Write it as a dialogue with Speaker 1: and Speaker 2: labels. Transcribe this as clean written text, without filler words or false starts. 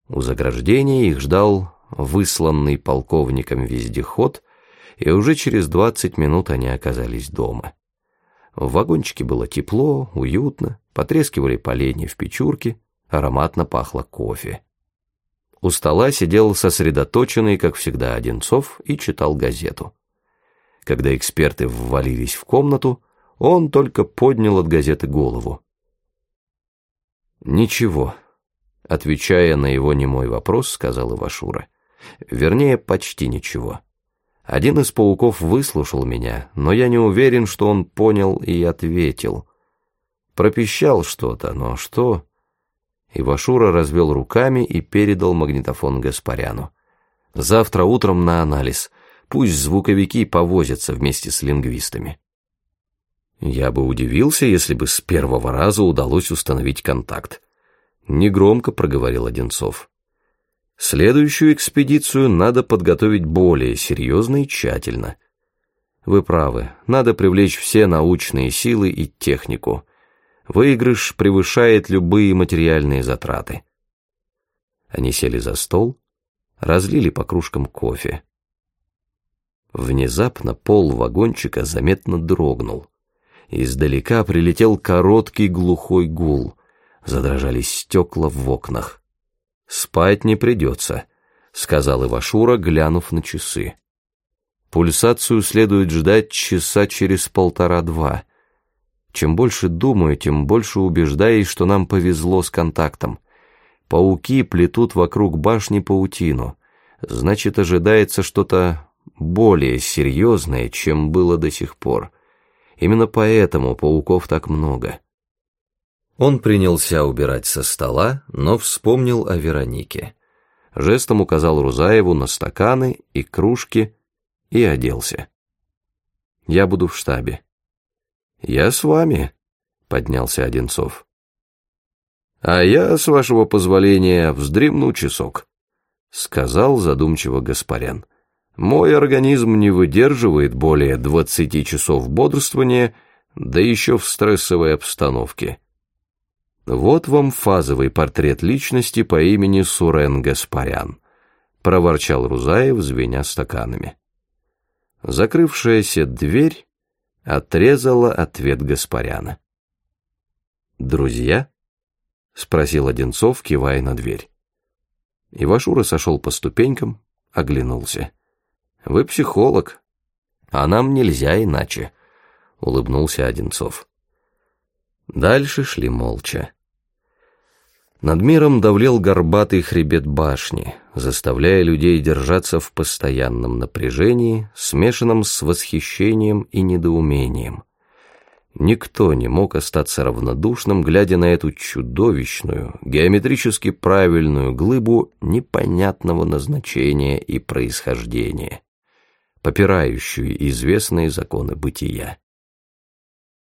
Speaker 1: У заграждения их ждал высланный полковником вездеход, и уже через 20 минут они оказались дома. В вагончике было тепло, уютно, потрескивали поленья в печурке, ароматно пахло кофе. У стола сидел сосредоточенный, как всегда, Одинцов и читал газету. Когда эксперты ввалились в комнату, он только поднял от газеты голову. «Ничего», — отвечая на его немой вопрос, сказал Ивашура. «Вернее, почти ничего. Один из пауков выслушал меня, но я не уверен, что он понял и ответил. Пропищал что-то, но что...» Ивашура развел руками и передал магнитофон Гаспаряну. «Завтра утром на анализ. Пусть звуковики повозятся вместе с лингвистами». «Я бы удивился, если бы с первого раза удалось установить контакт», — негромко проговорил Одинцов. «Следующую экспедицию надо подготовить более серьезно и тщательно. Вы правы, надо привлечь все научные силы и технику. Выигрыш превышает любые материальные затраты». Они сели за стол, разлили по кружкам кофе. Внезапно пол вагончика заметно дрогнул. Издалека прилетел короткий глухой гул, задрожали стекла в окнах. «Спать не придется», — сказал Ивашура, глянув на часы. «Пульсацию следует ждать часа через 1,5-2. Чем больше думаю, тем больше убеждаюсь, что нам повезло с контактом. Пауки плетут вокруг башни паутину. Значит, ожидается что-то более серьезное, чем было до сих пор. Именно поэтому пауков так много». Он принялся убирать со стола, но вспомнил о Веронике. Жестом указал Рузаеву на стаканы и кружки и оделся. «Я буду в штабе». «Я с вами», — поднялся Одинцов. «А я, с вашего позволения, вздремну часок», — сказал задумчиво Гаспарян. «Мой организм не выдерживает более 20 часов бодрствования, да еще в стрессовой обстановке». «Вот вам фазовый портрет личности по имени Сурен Гаспарян», — проворчал Рузаев, звеня стаканами. Закрывшаяся дверь отрезала ответ Гаспаряна. «Друзья?» — спросил Одинцов, кивая на дверь. Ивашура сошел по ступенькам, оглянулся. «Вы психолог, а нам нельзя иначе», — улыбнулся Одинцов. Дальше шли молча. Над миром давлел горбатый хребет башни, заставляя людей держаться в постоянном напряжении, смешанном с восхищением и недоумением. Никто не мог остаться равнодушным, глядя на эту чудовищную, геометрически правильную глыбу непонятного назначения и происхождения, попирающую известные законы бытия.